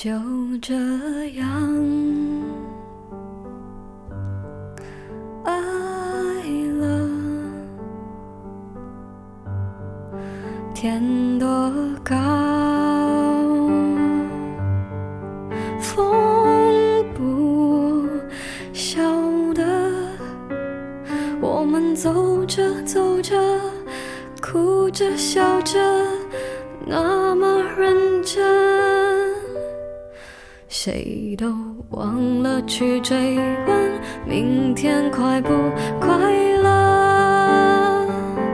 就这样爱了，天多高，风不晓得，我们走着走着，哭着笑着，那么认真，谁都忘了去追问明天快不快乐。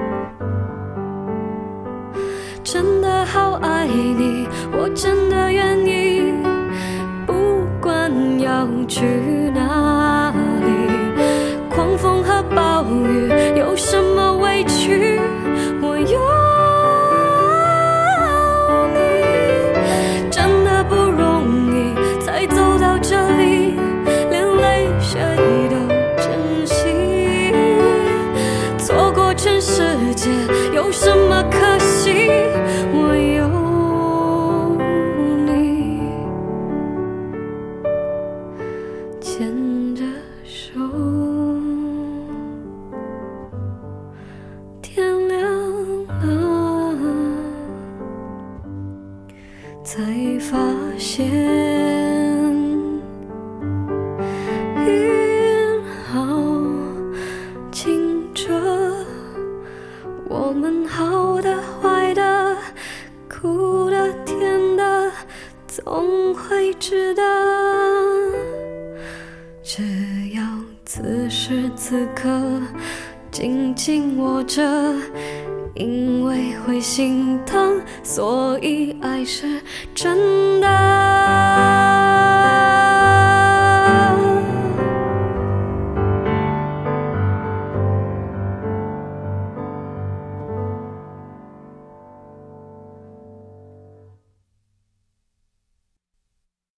真的好爱你，我真的愿意，不管要去哪里，狂风和暴雨有什么委屈，我有你。真的不容易才走到这里，连泪水都珍惜，错过全世界有什么可惜，我有你，牵着手，天亮了才发现云好清澈，我们好的坏的哭的甜的总会知道，只要此时此刻紧紧握着，因为会心疼，所以爱是真的。